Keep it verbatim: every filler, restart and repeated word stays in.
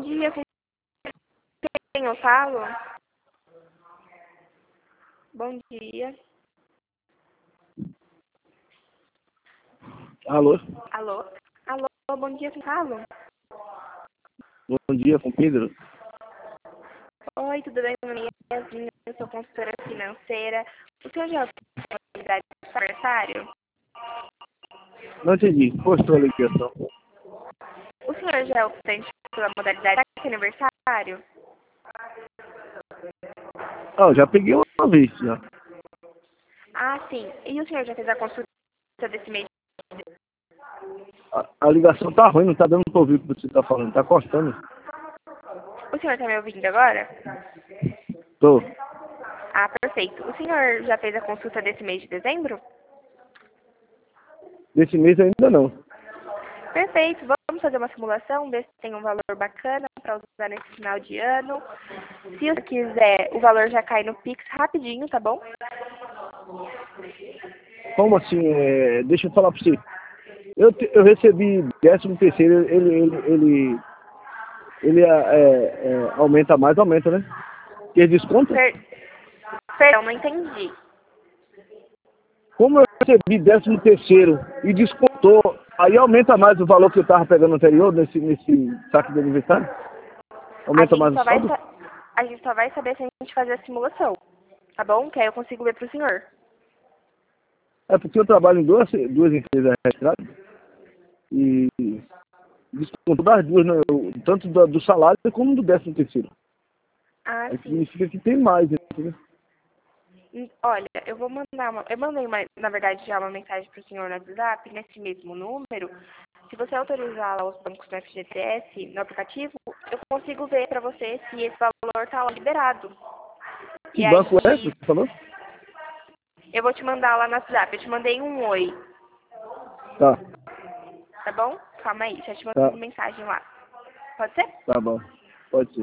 dia, com quem eu falo? Bom dia. Alô? Alô? Alô, bom dia, quem fala? Bom dia, com Pedro. Oi, tudo bem? Meu nome é Yasmin, eu sou consultora financeira. O senhor já tem oportunidade de aniversário? Não entendi. Postou a ligação. O senhor já é optante pela modalidade de aniversário? Ah, eu já peguei uma vez, já. Ah, sim. E o senhor já fez a consulta desse mês? A, a ligação tá ruim, não tá dando pra ouvir o que você tá falando. Tá cortando. O senhor está me ouvindo agora? Tô. Ah, perfeito. O senhor já fez a consulta desse mês de dezembro? Desse mês ainda não. Perfeito. Vamos fazer uma simulação, ver se tem um valor bacana para usar nesse final de ano. Se você quiser, o valor já cai no Pix rapidinho, tá bom? Como assim? É, deixa eu falar pra você. Eu, te- eu recebi décimo terceiro, ele, ele, ele, ele é, é, é, aumenta mais, aumenta, né? Tem desconto? Per... Perdão, não entendi. Como eu recebi décimo terceiro e descontou, aí aumenta mais o valor que eu tava pegando anterior, nesse, nesse saque de aniversário? A Aumenta gente mais o só vai, saldo? sa- a gente só vai saber se a gente fazer a simulação, tá bom? Que aí eu consigo ver pro senhor. É porque eu trabalho em duas, duas empresas registradas e desconto das duas, né? Eu- tanto do, do salário como do décimo terceiro. Ah, Aí sim. significa que tem mais, entendeu? Hum, Olha, eu vou mandar uma. Eu mandei, uma, na verdade, já uma mensagem para o senhor no WhatsApp, nesse mesmo número. Se você autorizar lá os bancos do F G T S no aplicativo, eu consigo ver para você se esse valor está liberado. Que E banco é? aí, Você falou? eu vou te mandar lá no WhatsApp. Eu te mandei um oi, Tá, tá bom? Calma aí, já te tá, mando mensagem lá. Pode ser? tá bom. Pode ser.